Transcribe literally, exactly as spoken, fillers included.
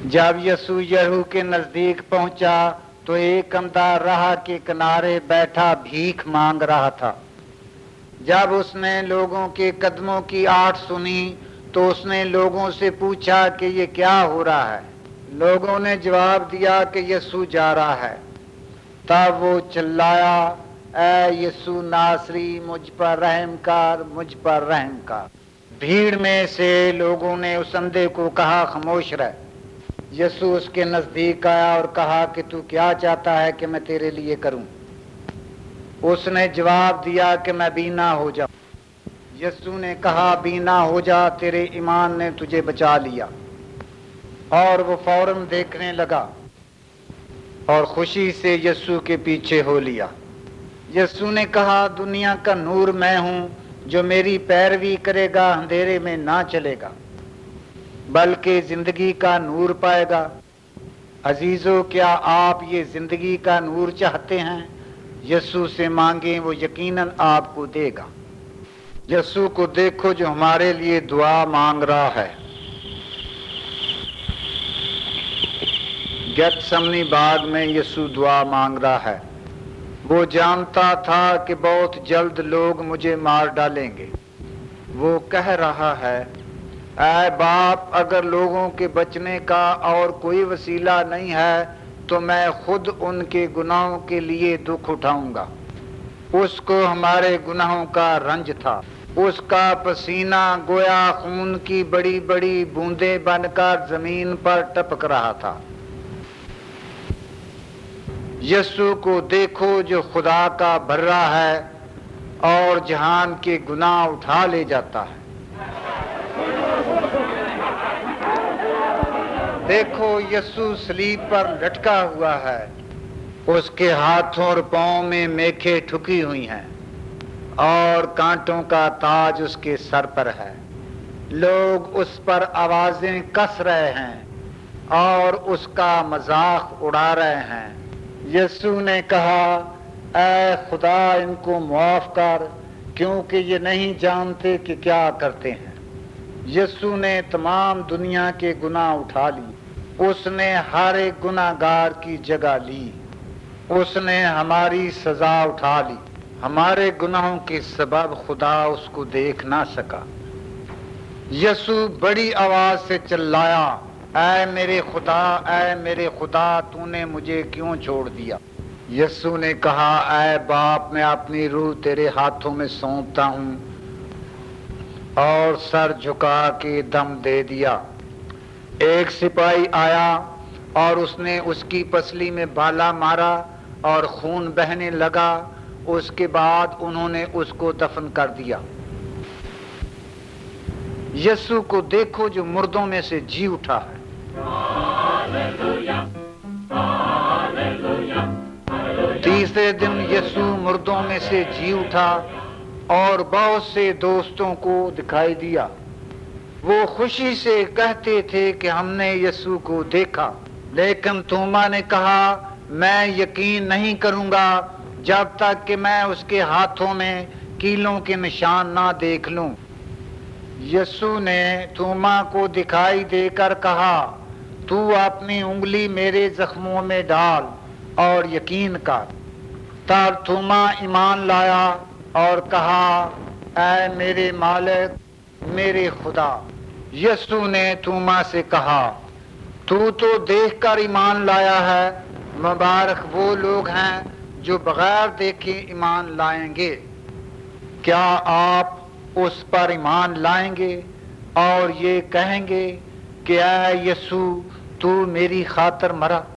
جب یسوع یریحو کے نزدیک پہنچا تو ایک اندھا راہ کے کنارے بیٹھا بھیک مانگ رہا تھا۔ جب اس نے لوگوں کے قدموں کی آہٹ سنی تو اس نے لوگوں سے پوچھا کہ یہ کیا ہو رہا ہے۔ لوگوں نے جواب دیا کہ یسوع جا رہا ہے۔ تب وہ چلایا، اے یسوع ناصری، مجھ پر رحم کر، مجھ پر رحم کر۔ بھیڑ میں سے لوگوں نے اس اندھے کو کہا، خاموش رہ۔ یسوع اس کے نزدیک آیا اور کہا کہ تو کیا چاہتا ہے کہ میں تیرے لیے کروں؟ اس نے جواب دیا کہ میں بینا ہو جاؤں۔ یسوع نے کہا، بینا ہو جا، تیرے ایمان نے تجھے بچا لیا۔ اور وہ فوراً دیکھنے لگا اور خوشی سے یسوع کے پیچھے ہو لیا۔ یسوع نے کہا، دنیا کا نور میں ہوں، جو میری پیروی کرے گا اندھیرے میں نہ چلے گا بلکہ زندگی کا نور پائے گا۔ عزیزو، کیا آپ یہ زندگی کا نور چاہتے ہیں؟ یسوع سے مانگیں، وہ یقیناً آپ کو دے گا۔ یسوع کو دیکھو جو ہمارے لیے دعا مانگ رہا ہے۔ گیتسمنی باغ میں یسوع دعا مانگ رہا ہے۔ وہ جانتا تھا کہ بہت جلد لوگ مجھے مار ڈالیں گے۔ وہ کہہ رہا ہے، اے باپ، اگر لوگوں کے بچنے کا اور کوئی وسیلہ نہیں ہے تو میں خود ان کے گناہوں کے لیے دکھ اٹھاؤں گا۔ اس کو ہمارے گناہوں کا رنج تھا، اس کا پسینہ گویا خون کی بڑی بڑی بوندیں بن کر زمین پر ٹپک رہا تھا۔ یسوع کو دیکھو جو خدا کا بھرا ہے اور جہان کے گناہ اٹھا لے جاتا ہے۔ دیکھو یسوع صلیب پر لٹکا ہوا ہے، اس کے ہاتھوں اور پاؤں میں میخیں ٹھکی ہوئی ہیں اور کانٹوں کا تاج اس کے سر پر ہے۔ لوگ اس پر آوازیں کس رہے ہیں اور اس کا مذاق اڑا رہے ہیں۔ یسوع نے کہا، اے خدا، ان کو معاف کر، کیونکہ یہ نہیں جانتے کہ کیا کرتے ہیں۔ یسوع نے تمام دنیا کے گناہ اٹھا لی۔ اس نے ہر ایک گناہ گار کی جگہ لی۔ اس نے ہماری سزا اٹھا لی۔ ہمارے گناہوں کے سبب خدا اس کو دیکھ نہ سکا۔ یسوع بڑی آواز سے چلایا، اے میرے خدا، اے میرے خدا، تو نے مجھے کیوں چھوڑ دیا؟ یسوع نے کہا، اے باپ، میں اپنی روح تیرے ہاتھوں میں سونپتا ہوں، اور سر جھکا کے دم دے دیا۔ ایک سپاہی آیا اور اس نے اس کی پسلی میں بالا مارا اور خون بہنے لگا۔ اس کے بعد انہوں نے اس کو دفن کر دیا۔ یسوع کو دیکھو جو مردوں میں سے جی اٹھا ہے۔ تیسرے دن یسوع مردوں میں سے جی اٹھا اور بہت سے دوستوں کو دکھائی دیا۔ وہ خوشی سے کہتے تھے کہ ہم نے یسوع کو دیکھا، لیکن توما نے کہا، میں یقین نہیں کروں گا جب تک کہ میں اس کے ہاتھوں میں کیلوں کے نشان نہ دیکھ لوں۔ یسوع نے توما کو دکھائی دے کر کہا، تو اپنی انگلی میرے زخموں میں ڈال اور یقین کر۔ تب توما ایمان لایا اور کہا، اے میرے مالک، میرے خدا۔ یسوع نے توما سے کہا، تو تو دیکھ کر ایمان لایا ہے، مبارک وہ لوگ ہیں جو بغیر دیکھے ایمان لائیں گے۔ کیا آپ اس پر ایمان لائیں گے اور یہ کہیں گے کہ اے یسوع، تو میری خاطر مرا؟